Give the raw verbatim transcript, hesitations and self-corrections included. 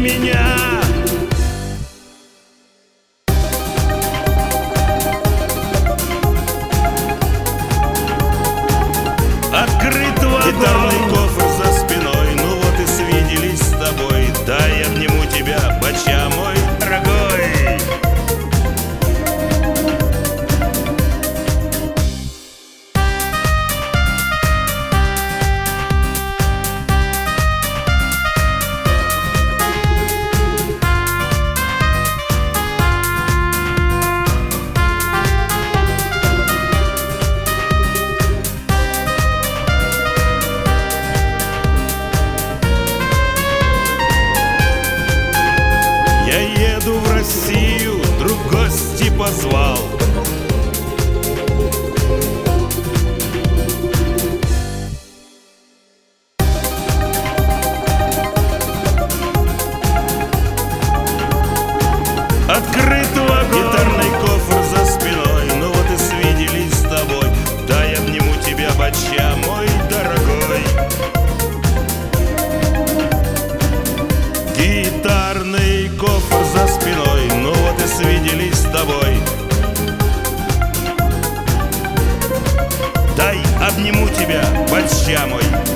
меня. Открытого гитарный кофр за спиной. Ну вот и свиделись с тобой. Дай я обниму тебя, бача мой дорогой. Я еду в Россию, друг гости позвал. Открытого гитарный кофр за спиной. Ну вот и свиделись с тобой. Дай я обниму тебя, бача мой дорогой. Гитарный кофр за спиной. Ну вот и свиделись с тобой. Дай обниму тебя, бача мой